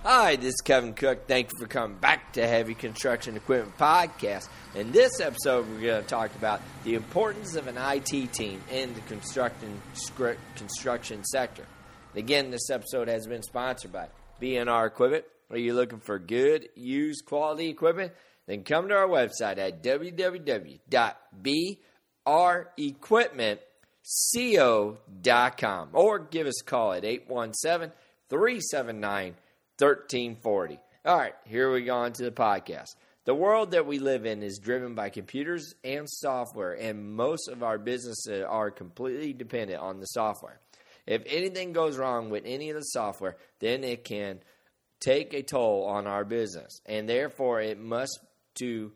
Hi, this is Kevin Cook. Thank you for coming back to Heavy Construction Equipment Podcast. In this episode, we're going to talk about the importance of an IT team in the construction sector. Again, this episode has been sponsored by B&R Equipment. Are you looking for good, used, quality equipment? Then come to our website at www.brequipmentco.com or give us a call at 817-379-1340. All right, here we go on to the podcast. The world that we live in is driven by computers and software, and most of our businesses are completely dependent on the software. If anything goes wrong with any of the software, then it can take a toll on our business, and therefore it must to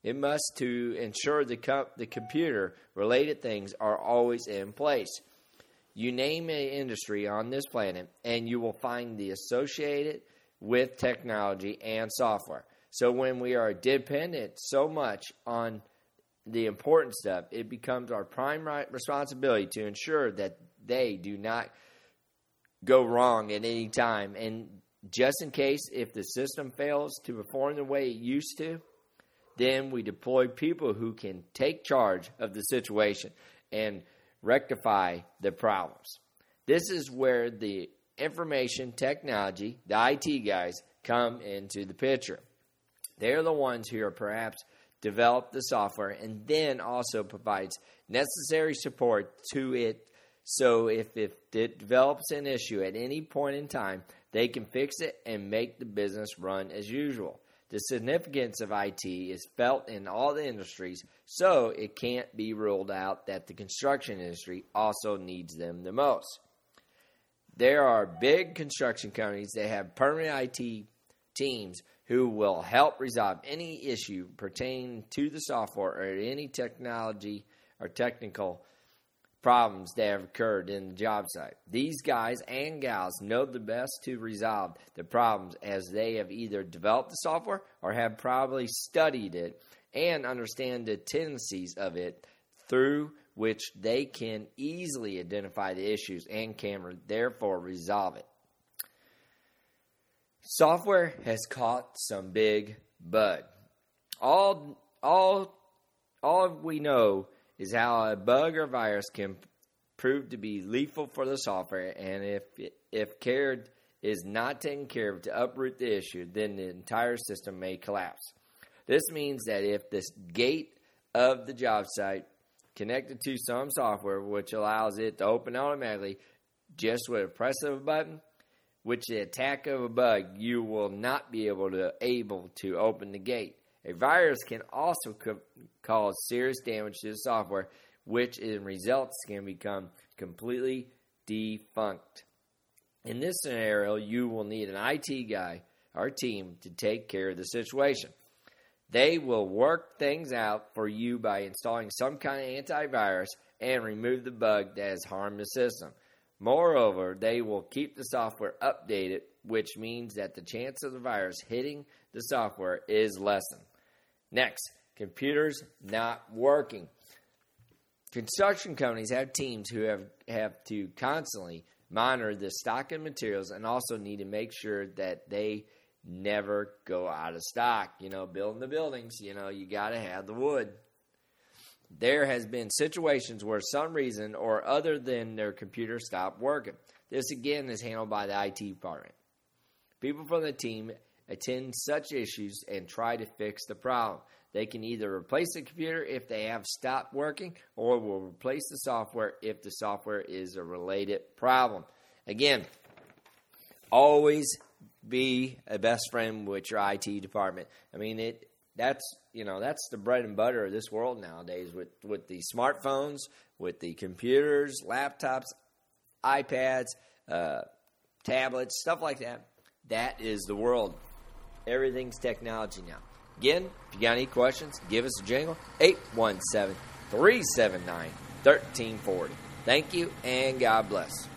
ensure the computer-related things are always in place. You name an industry on this planet, and you will find the associated with technology and software. So when we are dependent so much on the important stuff, it becomes our prime responsibility to ensure that they do not go wrong at any time. And just in case, if the system fails to perform the way it used to, then we deploy people who can take charge of the situation and rectify the problems. This is where the information technology, the IT guys, come into the picture. They're the ones who are perhaps develop the software and then also provides necessary support to it. So if it develops an issue at any point in time, they can fix it and make the business run as usual. The significance of IT is felt in all the industries, so it can't be ruled out that the construction industry also needs them the most. There are big construction companies that have permanent IT teams who will help resolve any issue pertaining to the software or any technology or technical problems that have occurred in the job site. These guys and gals know the best to resolve the problems, as they have either developed the software or have probably studied it and understand the tendencies of it, through which they can easily identify the issues and can therefore resolve it. Software has caught some big bug. All we know is how a bug or virus can prove to be lethal for the software, and if care is not taken care of to uproot the issue, then the entire system may collapse. This means that if the gate of the job site connected to some software which allows it to open automatically just with a press of a button, which the attack of a bug, you will not be able to open the gate. A virus can also cause serious damage to the software, which in results can become completely defunct. In this scenario, you will need an IT guy or team to take care of the situation. They will work things out for you by installing some kind of antivirus and remove the bug that has harmed the system. Moreover, they will keep the software updated, which means that the chance of the virus hitting the software is lessened. Next, computers not working. Construction companies have teams who have to constantly monitor the stock of materials and also need to make sure that they never go out of stock. Building the buildings, you got to have the wood. There has been situations where some reason or other than their computer stopped working. This again is handled by the IT department. People from the team attend such issues and try to fix the problem. They can either replace the computer if they have stopped working, or will replace the software if the software is a related problem. Again, always be a best friend with your IT department. That's the bread and butter of this world nowadays, with the smartphones, with the computers, laptops, iPads, tablets, stuff like that. That is the world. Everything's technology now. Again, if you got any questions, give us a jingle, 817-379-1340. Thank you, and God bless.